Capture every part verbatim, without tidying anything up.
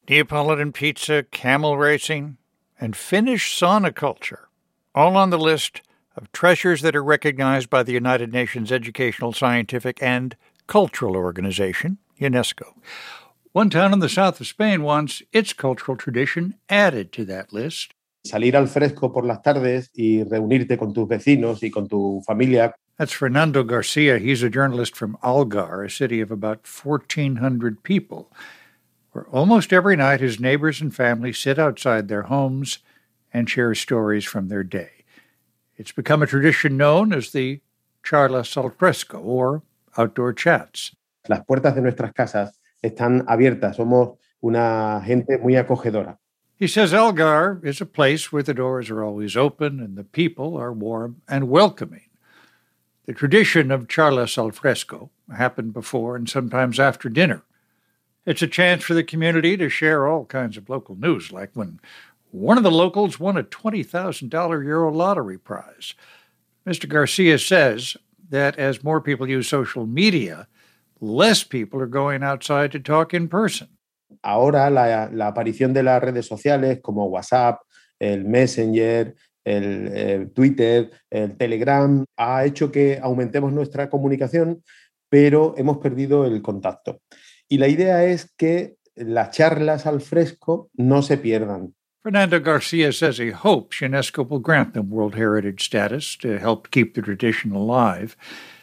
Neapolitan pizza, camel racing, and Finnish sauna culture, all on the list of treasures that are recognized by the United Nations Educational, Scientific, and Cultural Organization, UNESCO. One town in the south of Spain wants its cultural tradition added to that list. Salir al fresco por las tardes y reunirte con tus vecinos y con tu familia. That's Fernando Garcia. He's a journalist from Algar, a city of about fourteen hundred people, where almost every night his neighbors and family sit outside their homes and share stories from their day. It's become a tradition known as the charlas al fresco, or outdoor chats. Las puertas de nuestras casas están abiertas. Somos una gente muy acogedora. He says Algar is a place where the doors are always open and the people are warm and welcoming. The tradition of charlas al fresco happened before and sometimes after dinner. It's a chance for the community to share all kinds of local news, like when one of the locals won a twenty thousand dollars Euro lottery prize. Mister Garcia says that as more people use social media, less people are going outside to talk in person. Ahora la, la aparición de las redes sociales como WhatsApp, el Messenger, el eh, Twitter, el Telegram, ha hecho que aumentemos nuestra comunicación, pero hemos perdido el contacto. Y la idea es que las charlas al fresco no se pierdan. Fernando Garcia says he hopes UNESCO will grant them World Heritage status to help keep the tradition alive.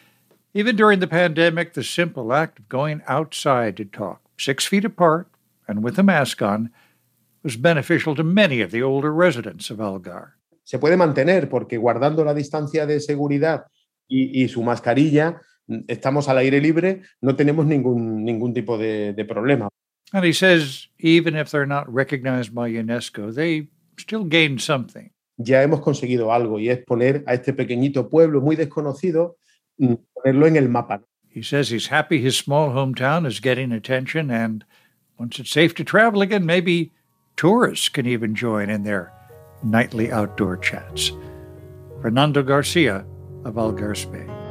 Even during the pandemic, the simple act of going outside to talk, six feet apart and with a mask on, was beneficial to many of the older residents of Algar. Se puede mantener porque guardando la distancia de seguridad y, y su mascarilla, estamos al aire libre, no tenemos ningún, ningún tipo de, de problema. And he says even if they're not recognized by UNESCO, they still gain something. Ya hemos conseguido algo y es poner a este pequeñito pueblo muy desconocido, ponerlo en el mapa. He says he's happy his small hometown is getting attention, and once it's safe to travel again, maybe tourists can even join in their nightly outdoor chats. Fernando Garcia of Algar, Spain.